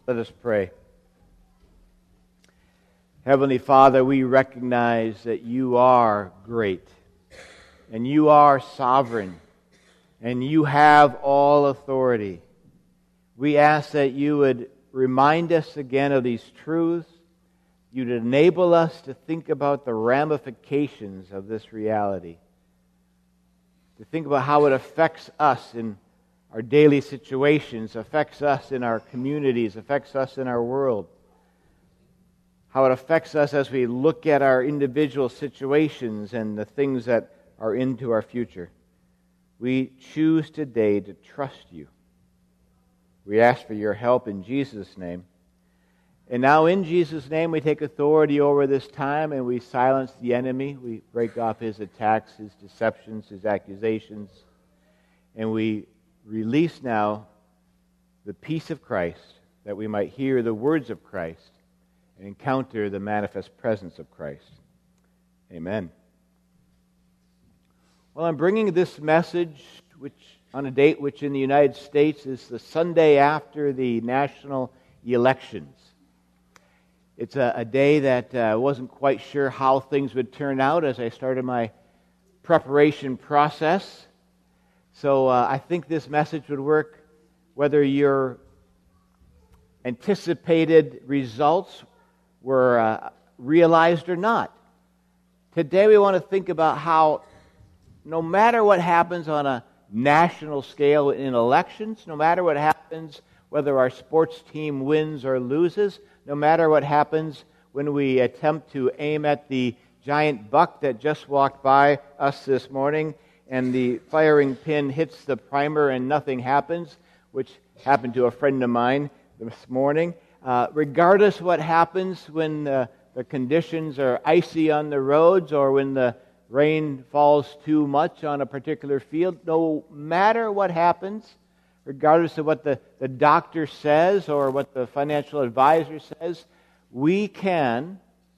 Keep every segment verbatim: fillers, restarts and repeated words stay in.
Let us pray. Heavenly Father, we recognize that you are great, and you are sovereign, and you have all authority. We ask that you would remind us again of these truths. You'd enable us to think about the ramifications of this reality, to think about how it affects us in our daily situations, affects us in our communities, affects us in our world, how it affects us as we look at our individual situations and the things that are into our future. We choose today to trust you. We ask for your help in Jesus' name. And now in Jesus' name we take authority over this time and we silence the enemy. We break off his attacks, his deceptions, his accusations. And we release now the peace of Christ that we might hear the words of Christ and encounter the manifest presence of Christ. Amen. Well, I'm bringing this message which on a date which in the United States is the Sunday after the national elections. It's a, a day that I uh, wasn't quite sure how things would turn out as I started my preparation process. So uh, I think this message would work whether your anticipated results were uh, realized or not. Today we want to think about how no matter what happens on a national scale in elections, no matter what happens whether our sports team wins or loses, no matter what happens when we attempt to aim at the giant buck that just walked by us this morning and the firing pin hits the primer and nothing happens, which happened to a friend of mine this morning. Uh, regardless what happens when uh, the conditions are icy on the roads or when the rain falls too much on a particular field, no matter what happens, regardless of what the, the doctor says or what the financial advisor says, we can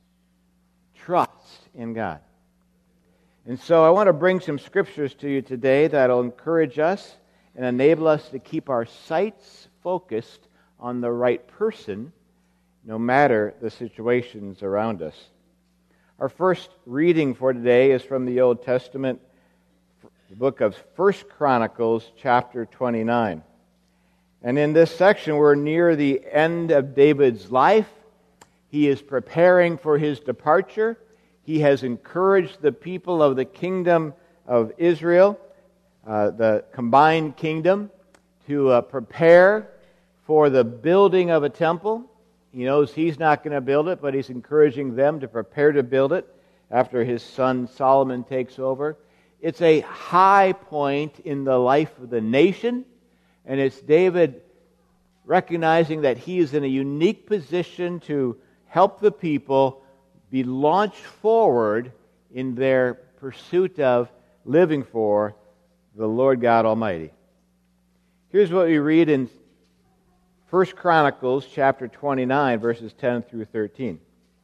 trust in God. And so I want to bring some scriptures to you today that will encourage us and enable us to keep our sights focused on the right person, no matter the situations around us. Our first reading for today is from the Old Testament, the book of First Chronicles, chapter twenty-nine. And in this section, we're near the end of David's life. He is preparing for his departure. He has encouraged the people of the kingdom of Israel, uh, the combined kingdom, to uh, prepare for the building of a temple. He knows he's not going to build it, but he's encouraging them to prepare to build it after his son Solomon takes over. It's a high point in the life of the nation, and it's David recognizing that he is in a unique position to help the people be launched forward in their pursuit of living for the Lord God Almighty. Here's what we read in First Chronicles chapter twenty-nine, verses ten through thirteen.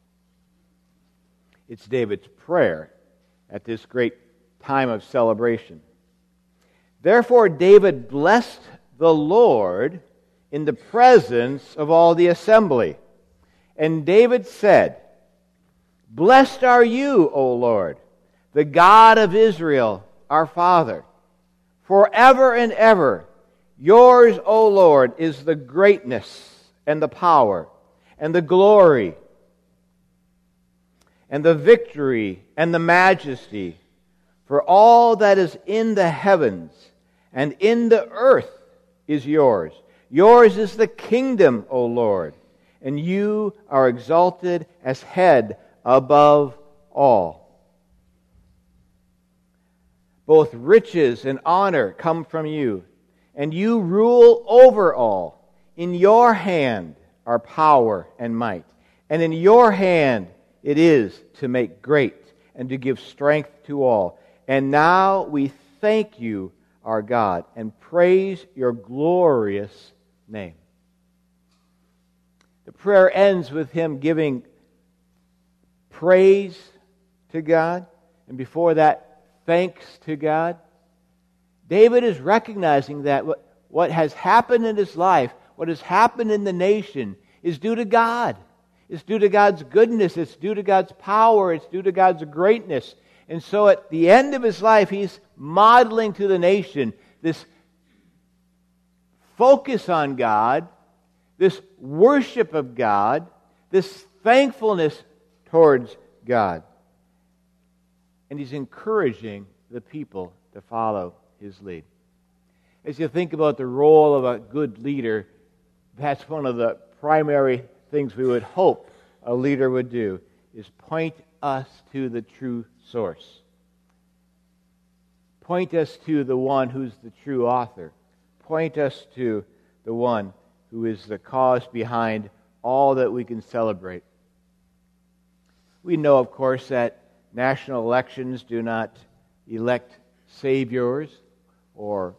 It's David's prayer at this great time of celebration. Therefore David blessed the Lord in the presence of all the assembly. And David said, Blessed are you, O Lord, the God of Israel, our Father. Forever and ever, yours, O Lord, is the greatness and the power and the glory and the victory and the majesty. For all that is in the heavens and in the earth is yours. Yours is the kingdom, O Lord, and you are exalted as head above all. Both riches and honor come from you, and you rule over all. In your hand are power and might, and in your hand it is to make great and to give strength to all. And now we thank you, our God, and praise your glorious name. The prayer ends with him giving praise to God, and before that, thanks to God. David is recognizing that what, what has happened in his life, what has happened in the nation is due to God. It's due to God's goodness. It's due to God's power. It's due to God's greatness. And so at the end of his life, he's modeling to the nation this focus on God, this worship of God, this thankfulness towards God. And he's encouraging the people to follow his lead. As you think about the role of a good leader, that's one of the primary things we would hope a leader would do, is point us to the true source. Point us to the one who's the true author. Point us to the one who is the cause behind all that we can celebrate. We know, of course, that national elections do not elect saviors or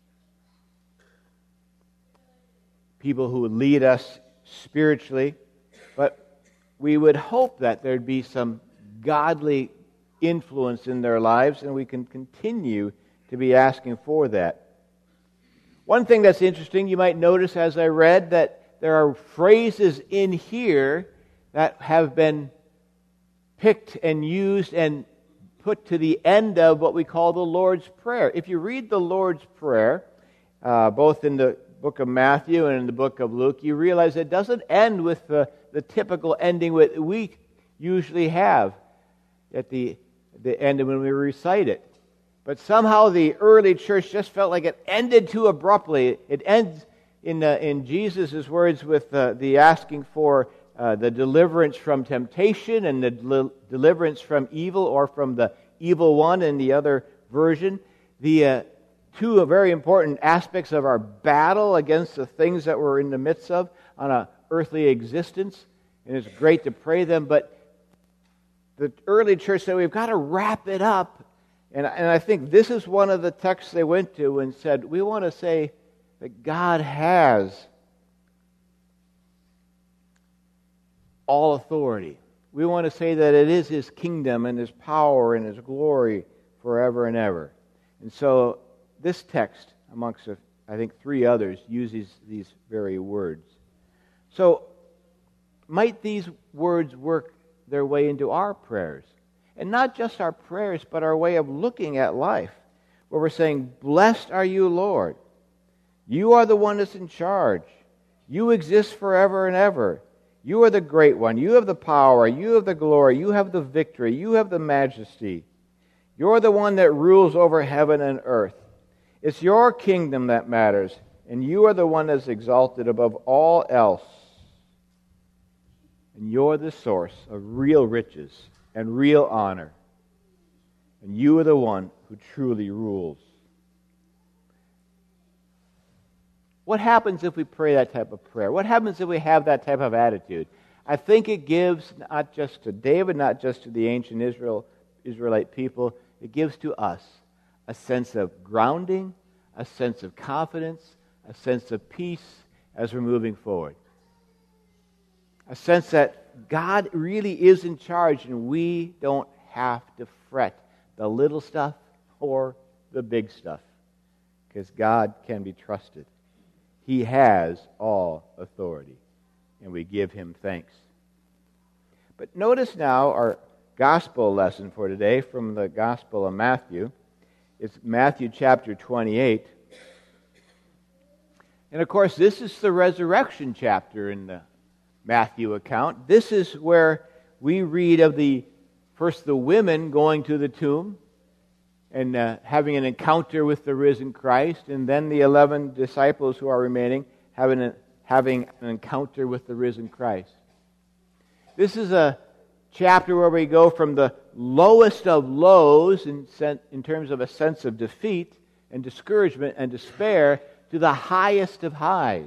people who would lead us spiritually, but we would hope that there'd be some godly influence in their lives, and we can continue to be asking for that. One thing that's interesting, you might notice as I read, that there are phrases in here that have been picked and used and put to the end of what we call the Lord's Prayer. If you read the Lord's Prayer, uh, both in the book of Matthew and in the book of Luke, you realize it doesn't end with the, the typical ending that we usually have at the, the end when we recite it. But somehow the early church just felt like it ended too abruptly. It ends in, uh, in Jesus' words with uh, the asking for uh, the deliverance from temptation and the del- deliverance from evil, or from the evil one in the other version. The uh, two very important aspects of our battle against the things that we're in the midst of on an earthly existence. And it's great to pray them, but the early church said we've got to wrap it up. And, and I think this is one of the texts they went to and said, we want to say that God has all authority. We want to say that it is His kingdom and His power and His glory forever and ever. And so this text, amongst, I think, three others, uses these very words. So might these words work their way into our prayers? And not just our prayers, but our way of looking at life, where we're saying, blessed are you, Lord. You are the one that's in charge. You exist forever and ever. You are the great one. You have the power. You have the glory. You have the victory. You have the majesty. You're the one that rules over heaven and earth. It's your kingdom that matters, and you are the one that's exalted above all else. And you're the source of real riches and real honor. And you are the one who truly rules. What happens if we pray that type of prayer? What happens if we have that type of attitude? I think it gives not just to David, not just to the ancient Israel, Israelite people, it gives to us a sense of grounding, a sense of confidence, a sense of peace as we're moving forward. A sense that God really is in charge and we don't have to fret the little stuff or the big stuff, because God can be trusted. He has all authority, and we give Him thanks. But notice now our gospel lesson for today from the Gospel of Matthew. It's Matthew chapter twenty-eight. And of course, this is the resurrection chapter in the Matthew account. This is where we read of the first the women going to the tomb and uh, having an encounter with the risen Christ, and then the eleven disciples who are remaining having, a, having an encounter with the risen Christ. This is a chapter where we go from the lowest of lows in, sen- in terms of a sense of defeat and discouragement and despair to the highest of highs.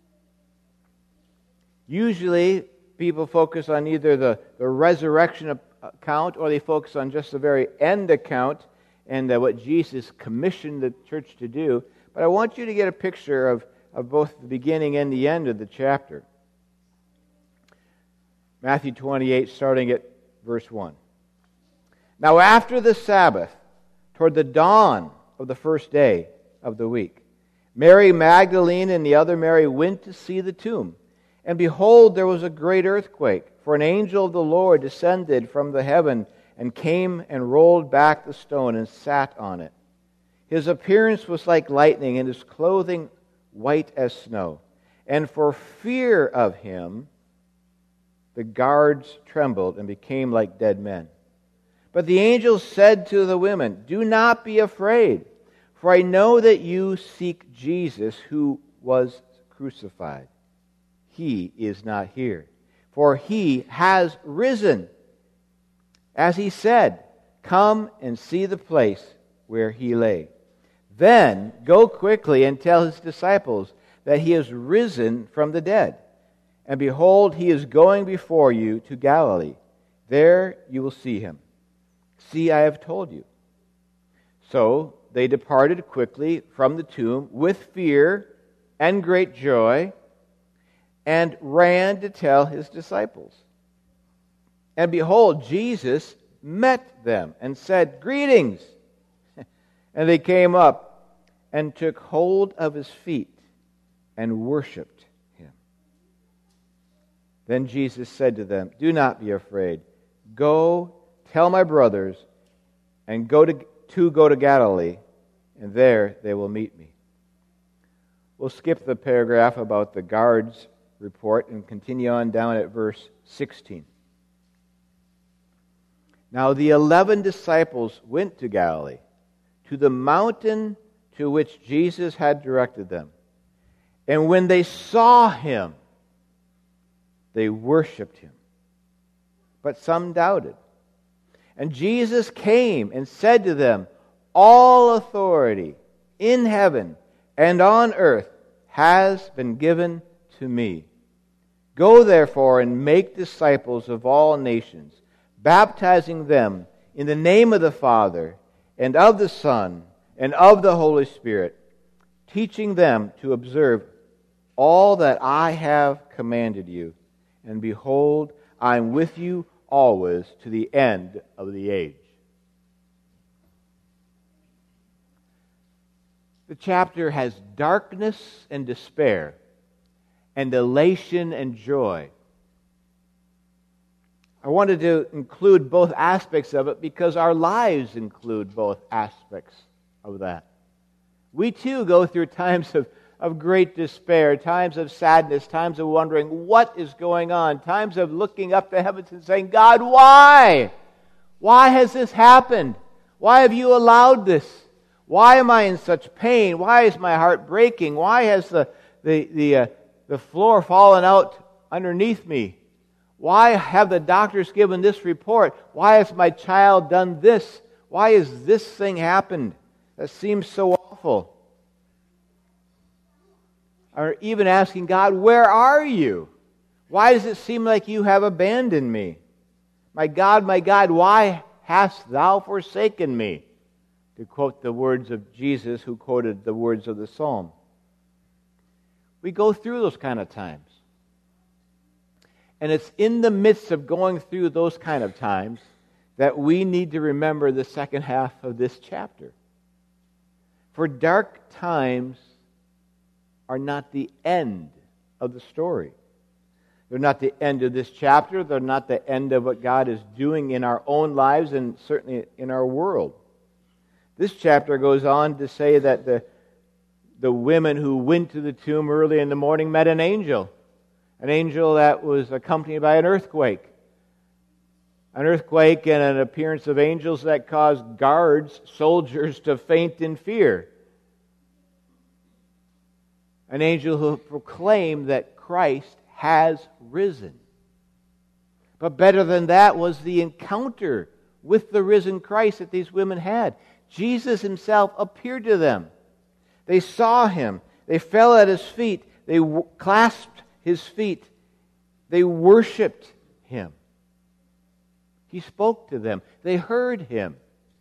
Usually, people focus on either the, the resurrection account or they focus on just the very end account and uh, what Jesus commissioned the church to do. But I want you to get a picture of, of both the beginning and the end of the chapter. Matthew twenty-eight, starting at verse one. Now after the Sabbath, toward the dawn of the first day of the week, Mary Magdalene and the other Mary went to see the tomb. And behold, there was a great earthquake, for an angel of the Lord descended from the heaven and came and rolled back the stone and sat on it. His appearance was like lightning, and his clothing white as snow. And for fear of him, the guards trembled and became like dead men. But the angel said to the women, "Do not be afraid, for I know that you seek Jesus who was crucified. He is not here, for he has risen. As he said, come and see the place where he lay. Then go quickly and tell his disciples that he is risen from the dead. And behold, he is going before you to Galilee. There you will see him. See, I have told you." So they departed quickly from the tomb with fear and great joy, and ran to tell his disciples. And behold, Jesus met them and said, "Greetings!" And they came up and took hold of his feet and worshipped him. Then Jesus said to them, "Do not be afraid. Go tell my brothers and go to, to go to Galilee, and there they will meet me." We'll skip the paragraph about the guards report and continue on down at verse sixteen. Now the eleven disciples went to Galilee, to the mountain to which Jesus had directed them. And when they saw him, they worshipped him. But some doubted. And Jesus came and said to them, "All authority in heaven and on earth has been given to me. Go therefore and make disciples of all nations, baptizing them in the name of the Father and of the Son and of the Holy Spirit, teaching them to observe all that I have commanded you. And behold, I am with you always to the end of the age." The chapter has darkness and despair, and elation and joy. I wanted to include both aspects of it because our lives include both aspects of that. We too go through times of, of great despair, times of sadness, times of wondering what is going on, times of looking up to heavens and saying, "God, why? Why has this happened? Why have you allowed this? Why am I in such pain? Why is my heart breaking? Why has the, the, the, uh, the floor fallen out underneath me? Why have the doctors given this report? Why has my child done this? Why has this thing happened? That seems so awful." Or even asking God, "Where are you? Why does it seem like you have abandoned me? My God, my God, why hast thou forsaken me?" To quote the words of Jesus, who quoted the words of the psalm. We go through those kind of times. And it's in the midst of going through those kind of times that we need to remember the second half of this chapter. For dark times are not the end of the story. They're not the end of this chapter. They're not the end of what God is doing in our own lives and certainly in our world. This chapter goes on to say that the, the women who went to the tomb early in the morning met an angel. An angel that was accompanied by an earthquake. An earthquake and an appearance of angels that caused guards, soldiers, to faint in fear. An angel who proclaimed that Christ has risen. But better than that was the encounter with the risen Christ that these women had. Jesus himself appeared to them. They saw him. They fell at his feet. They w- clasped his feet. They worshipped him. He spoke to them. They heard him.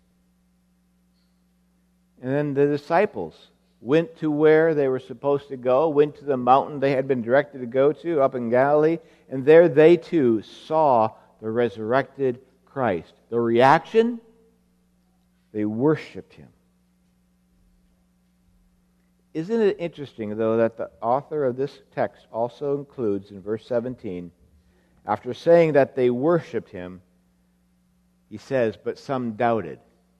And then the disciples went to where they were supposed to go, went to the mountain they had been directed to go to up in Galilee, and there they too saw the resurrected Christ. The reaction? They worshipped him. Isn't it interesting, though, that the author of this text also includes in verse seventeen, after saying that they worshiped him, he says, but some doubted.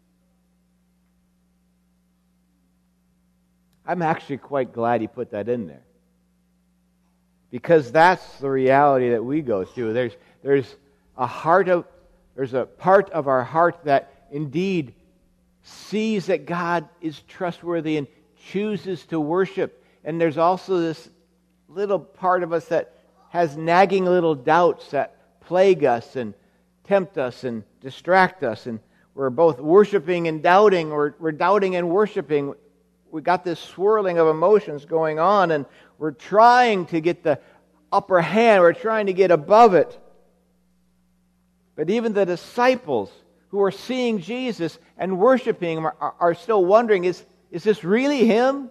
I'm actually quite glad he put that in there. Because that's the reality that we go through. There's, there's a heart of, there's a part of our heart that indeed sees that God is trustworthy and chooses to worship. And there's also this little part of us that has nagging little doubts that plague us and tempt us and distract us. And we're both worshiping and doubting, or we're doubting and worshiping. We've got this swirling of emotions going on, and we're trying to get the upper hand. We're trying to get above it. But even the disciples who are seeing Jesus and worshiping him are, are still wondering, is, is this really him?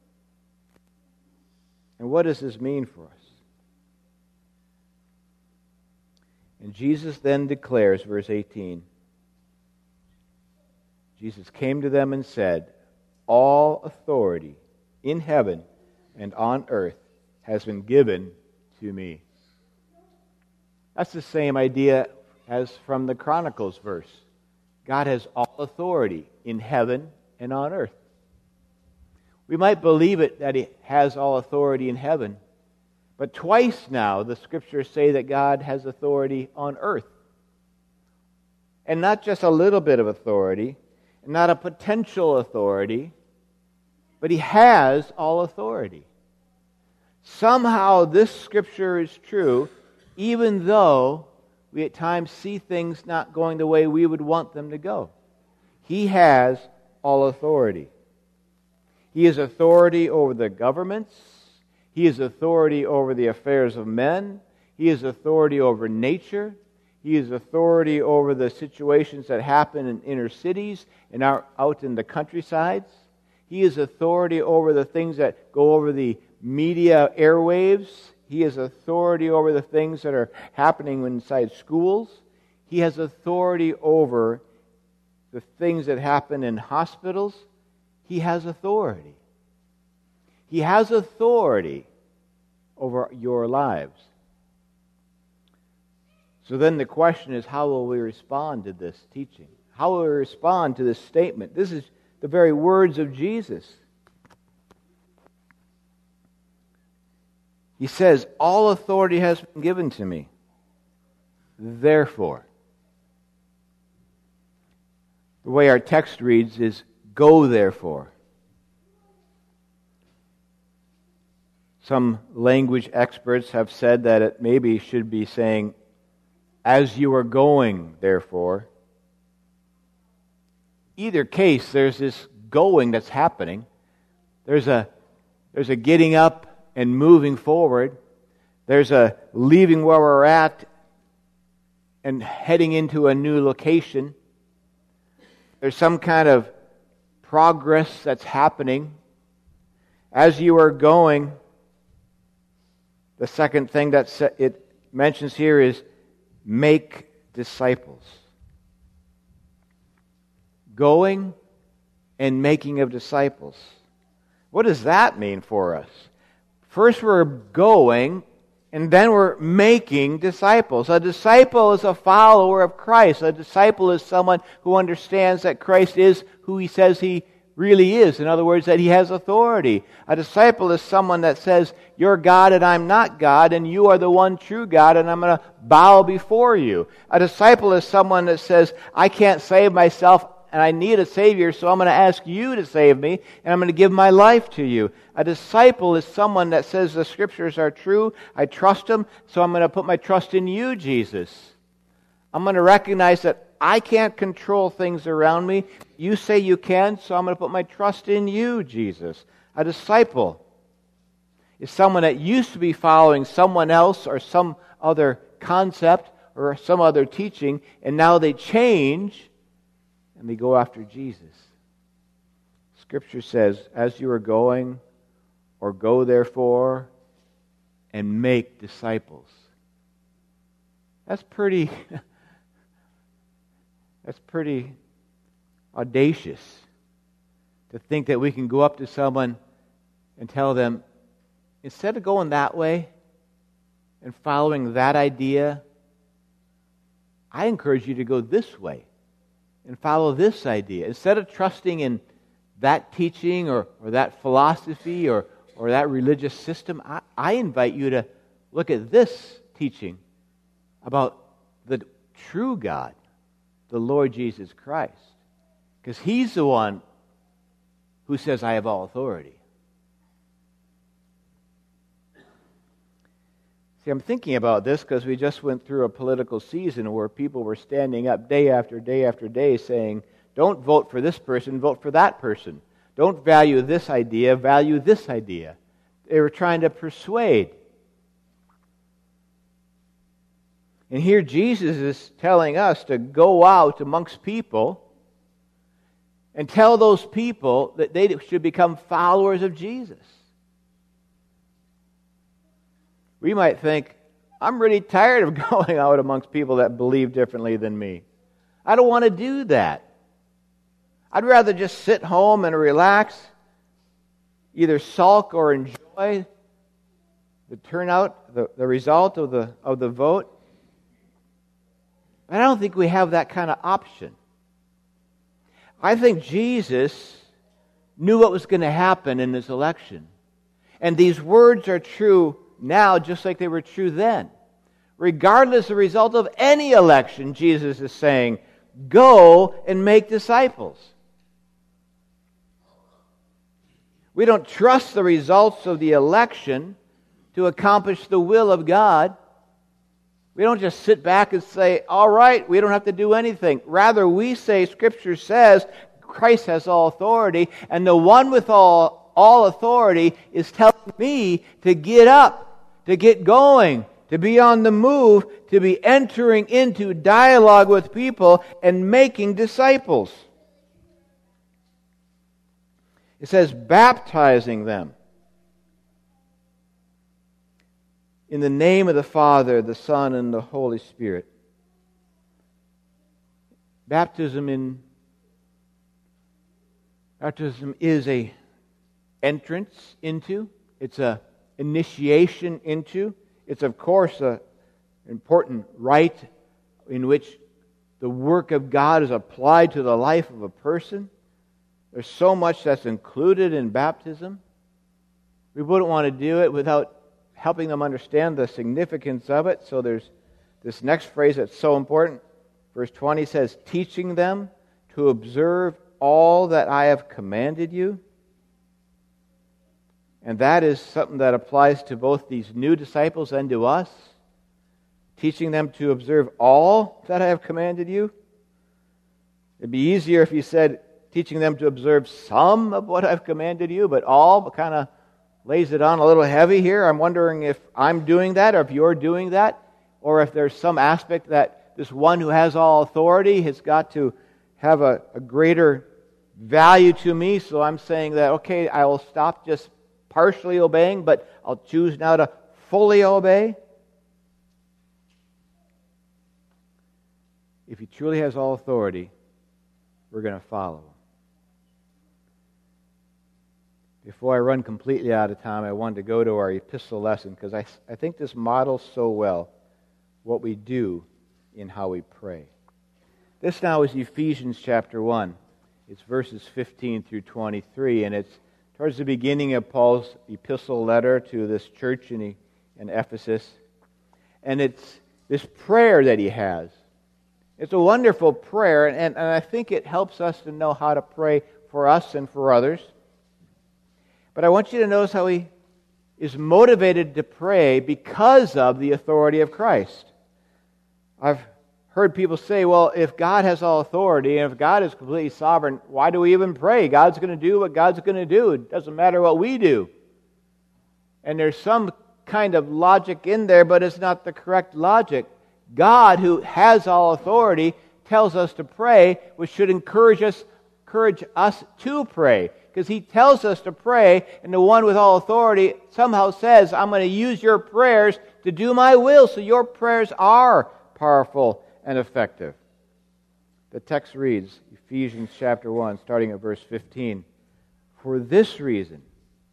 And what does this mean for us? And Jesus then declares, verse eighteen, Jesus came to them and said, all authority in heaven and on earth has been given to me. That's the same idea as from the Chronicles verse. God has all authority in heaven and on earth. We might believe it that he has all authority in heaven, but twice now the Scriptures say that God has authority on earth. And not just a little bit of authority, not a potential authority, but he has all authority. Somehow this Scripture is true, even though we at times see things not going the way we would want them to go. He has all authority. He has authority over the governments. He has authority over the affairs of men. He has authority over nature. He has authority over the situations that happen in inner cities and out, out in the countrysides. He has authority over the things that go over the media airwaves. He has authority over the things that are happening inside schools. He has authority over the things that happen in hospitals. He has authority. He has authority over your lives. So then the question is, how will we respond to this teaching? How will we respond to this statement? This is the very words of Jesus. He says, all authority has been given to me. Therefore. The way our text reads is, go therefore. Some language experts have said that it maybe should be saying, as you are going, therefore. Either case, there's this going that's happening. There's a, there's a getting up and moving forward. There's a leaving where we're at and heading into a new location. There's some kind of progress that's happening. As you are going, the second thing that it mentions here is make disciples. Going and making of disciples. What does that mean for us? First we're going, and then we're making disciples. A disciple is a follower of Christ. A disciple is someone who understands that Christ is who he says he really is. In other words, that he has authority. A disciple is someone that says, you're God and I'm not God, and you are the one true God, and I'm going to bow before you. A disciple is someone that says, I can't save myself, and I need a Savior, so I'm going to ask you to save me, and I'm going to give my life to you. A disciple is someone that says the Scriptures are true, I trust them, so I'm going to put my trust in you, Jesus. I'm going to recognize that I can't control things around me. You say you can, so I'm going to put my trust in you, Jesus. A disciple is someone that used to be following someone else or some other concept or some other teaching, and now they change and they go after Jesus. Scripture says, as you are going, or go therefore, and make disciples. That's pretty... That's pretty audacious to think that we can go up to someone and tell them, instead of going that way and following that idea, I encourage you to go this way and follow this idea. Instead of trusting in that teaching or, or that philosophy or, or that religious system, I, I invite you to look at this teaching about the true God, the Lord Jesus Christ. Because He's the one who says, I have all authority. See, I'm thinking about this because we just went through a political season where people were standing up day after day after day saying, don't vote for this person, vote for that person. Don't value this idea, value this idea. They were trying to persuade. And here Jesus is telling us to go out amongst people and tell those people that they should become followers of Jesus. We might think, I'm really tired of going out amongst people that believe differently than me. I don't want to do that. I'd rather just sit home and relax, either sulk or enjoy the turnout, the, the result of the, of the vote. But I don't think we have that kind of option. I think Jesus knew what was going to happen in this election. And these words are true now just like they were true then. Regardless of the result of any election, Jesus is saying, go and make disciples. We don't trust the results of the election to accomplish the will of God. We don't just sit back and say, all right, we don't have to do anything. Rather, we say, Scripture says, Christ has all authority, and the one with all, all authority is telling me to get up, to get going, to be on the move, to be entering into dialogue with people and making disciples. It says, baptizing them in the name of the Father, the Son, and the Holy Spirit. Baptism in baptism is a entrance into. It's a initiation into. It's of course an important rite in which the work of God is applied to the life of a person. There's so much that's included in baptism. We wouldn't want to do it without helping them understand the significance of it. So there's this next phrase that's so important. Verse twenty says, teaching them to observe all that I have commanded you. And that is something that applies to both these new disciples and to us. Teaching them to observe all that I have commanded you. It'd be easier if you said, teaching them to observe some of what I've commanded you, but all kind of lays it on a little heavy here. I'm wondering if I'm doing that or if you're doing that, or if there's some aspect that this one who has all authority has got to have a, a greater value to me. So I'm saying that, okay, I will stop just partially obeying, but I'll choose now to fully obey. If He truly has all authority, we're going to follow Him. Before I run completely out of time, I wanted to go to our epistle lesson because I, I think this models so well what we do in how we pray. This now is Ephesians chapter one. It's verses fifteen through twenty-three, and it's towards the beginning of Paul's epistle letter to this church in, in Ephesus. And it's this prayer that he has. It's a wonderful prayer, and, and I think it helps us to know how to pray for us and for others. But I want you to notice how he is motivated to pray because of the authority of Christ. I've heard people say, well, if God has all authority and if God is completely sovereign, why do we even pray? God's going to do what God's going to do. It doesn't matter what we do. And there's some kind of logic in there, but it's not the correct logic. God, who has all authority, tells us to pray, which should encourage us, encourage us to pray. Because He tells us to pray, and the one with all authority somehow says, I'm going to use your prayers to do my will, so your prayers are powerful and effective. The text reads, Ephesians chapter one, starting at verse fifteen, for this reason,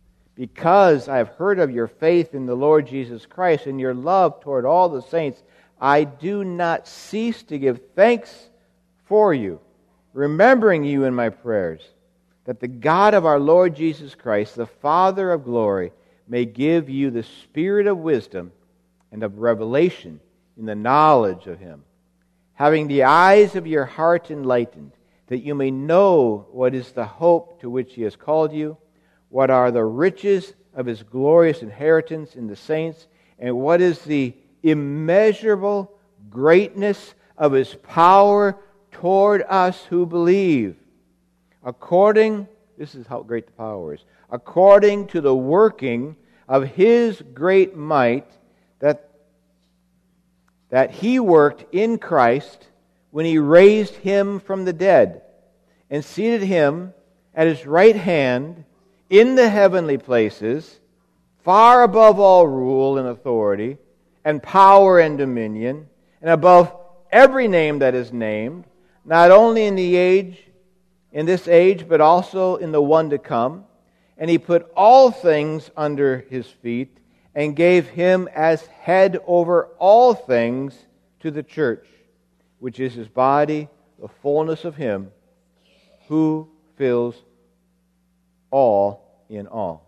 Because I have heard of your faith in the Lord Jesus Christ and your love toward all the saints, I do not cease to give thanks for you, remembering you in my prayers, that the God of our Lord Jesus Christ, the Father of glory, may give you the spirit of wisdom and of revelation in the knowledge of Him, having the eyes of your heart enlightened, that you may know what is the hope to which He has called you, what are the riches of His glorious inheritance in the saints, and what is the immeasurable greatness of His power toward us who believe, according, this is how great the power is, according to the working of His great might that, that He worked in Christ when He raised Him from the dead and seated Him at His right hand in the heavenly places, far above all rule and authority and power and dominion, and above every name that is named, not only in the age, in this age, but also in the one to come. And He put all things under His feet, and gave Him as head over all things to the church, which is His body, the fullness of Him who fills all in all.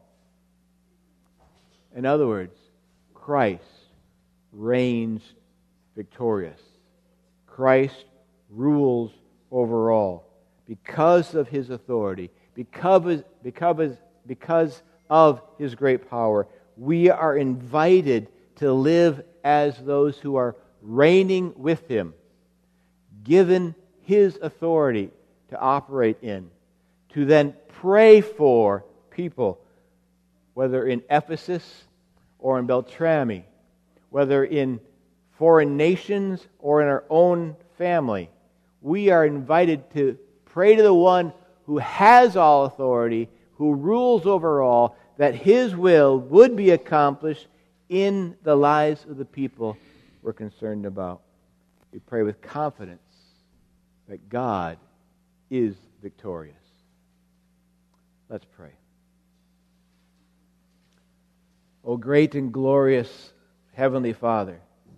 In other words, Christ reigns victorious. Christ rules over all. Because of His authority, because, because, because of His great power, we are invited to live as those who are reigning with Him, given His authority to operate in, to then pray for people, whether in Ephesus or in Beltrami, whether in foreign nations or in our own family. We are invited to pray to the one who has all authority, who rules over all, that His will would be accomplished in the lives of the people we're concerned about. We pray with confidence that God is victorious. Let's pray. O great and glorious Heavenly Father,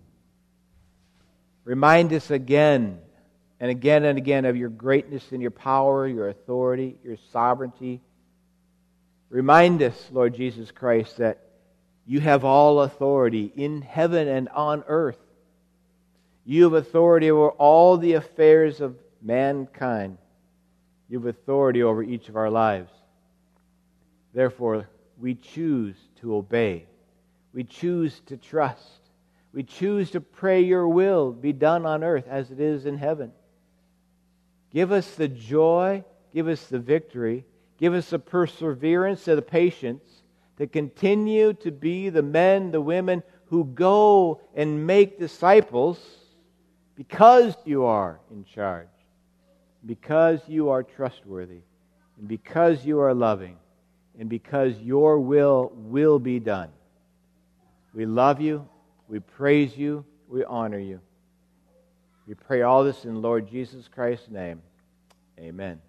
remind us again and again and again of your greatness and your power, your authority, your sovereignty. Remind us, Lord Jesus Christ, that you have all authority in heaven and on earth. You have authority over all the affairs of mankind. You have authority over each of our lives. Therefore, we choose to obey. We choose to trust. We choose to pray your will be done on earth as it is in heaven. Give us the joy, give us the victory, give us the perseverance and the patience to continue to be the men, the women who go and make disciples because you are in charge, because you are trustworthy, and because you are loving, and because your will will be done. We love you, we praise you, we honor you. We pray all this in Lord Jesus Christ's name. Amen.